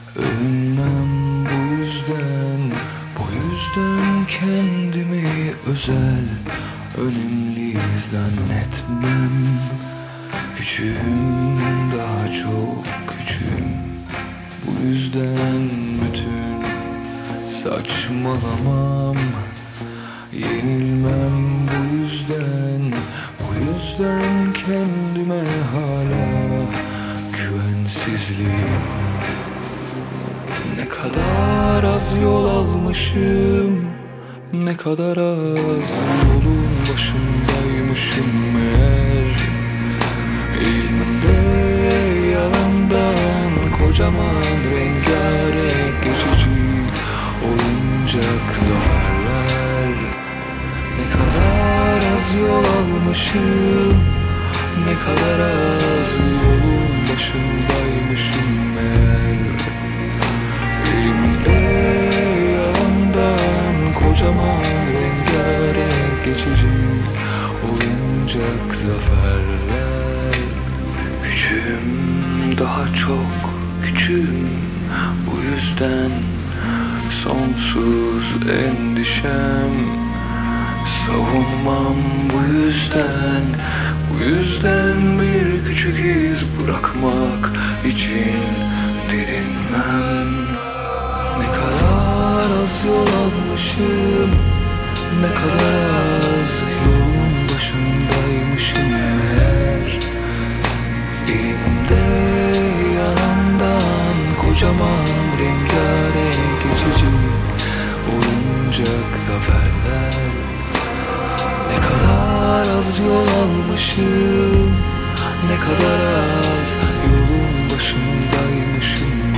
Övünmem bu yüzden kendimi özel, önemli zannetmem. Küçüğüm, daha çok küçüğüm. Bu yüzden bütün saçmalamam, yenilmem bu yüzden kendime hala güvensizliğim. Ne kadar az yol almışım, ne kadar az yolun başındaymışım meğer. Elimde yalandan kocaman rengarenk geçici oyuncak zaferler. Ne kadar az yol almışım, ne kadar az yolun başındaymışım meğer. Elimde yalandan kocaman rengarenk geçici oyuncak zaferler. Küçüğüm, daha çok küçüğüm. Bu yüzden sonsuz endişem. Savunmam bu yüzden bir küçük iz bırakmak için didinmem. Ne kadar az yol almışım, ne kadar az yolun başındaymışım meğer. Elimde yalandan kocaman rengarenk geçici oyuncak zaferler. Ne kadar az yol almışım, ne kadar az yolun başındaymışım